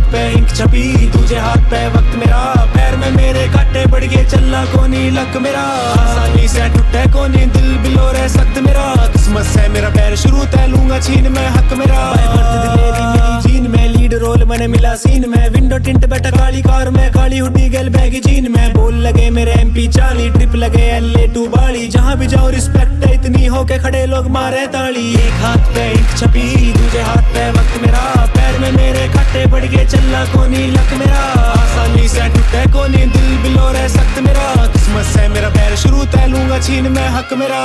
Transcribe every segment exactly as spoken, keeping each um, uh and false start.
पे इंक छपी, तुझे हाथ पे वक्त मेरा, पैर में मेरे कांटे बढ़ गए, चलना कोनी लक मेरा, आसानी से टूटे कोनी दिल बिलो रह सख्त मेरा, किस्मत से मेरा पैर शुरू तय लूंगा छीन में हक मेरा, मेरी जीन में लीड रोल मैंने मिला सीन में, विंडो टिंट बैठा काली कार में, काली हुडी गल बैगी जीन में, बोल लगे मेरे एमपी चाली, ट्रिप लगे एलए टू बाली, जहाँ भी जाओ रिस्पेक्ट है इतनी हो के खड़े लोग मारे ताली, एक हाथ पे इंक छपी, दूसरे हाथ पे वक्त मेरा, पैर में मेरे कांटे बढ़ गए, चलना कोनी लक मेरा, आसानी से टूटे कोनी दिल बिलो रह सख्त मेरा, किस्मत से मेरा पैर शुरू तय लूंगा छीन में हक मेरा।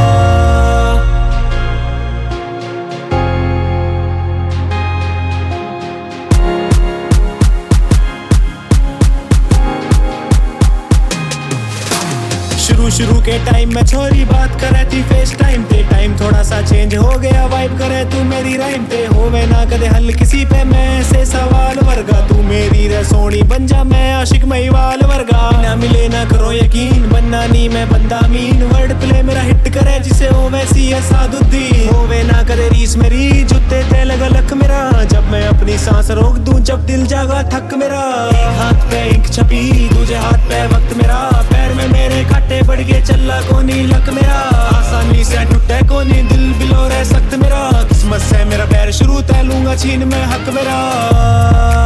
शुरू शुरू के टाइम में छोरी बात करे थी फेस टाइम पे, टाइम थोड़ा सा चेंज हो गया, वाइब करे तू मेरी राइम पे, होवे ना कदे हल किसी पे मैं ऐसे सवाल वर्गा, तू मेरी रे सोनी बन जा मैं आशिक महिवाल वर्गा, ना मिले ना करो यकीन बनना नहीं मैं बंदा मीन, वर्ड प्ले मेरा हिट करे जिसे हो वैसी है सादुद्दीन, होवे ना कदे रीस मेरी जुत्ते ते लगा लक मेरा, जब मैं अपनी सांस रोक दूं जब दिल जागा थक मेरा, एक हाथ पे इंक छपी, दूसरे हाथ पे वक्त मेरा, पैर में मेरे कांटे बढ़ गए, चला कोनी लक मेरा, आसानी से टूटे कोनी दिल बिलो रह सख्त मेरा, किस्मत से मेरा पैर शुरू तय लूंगा छीन में हक मेरा।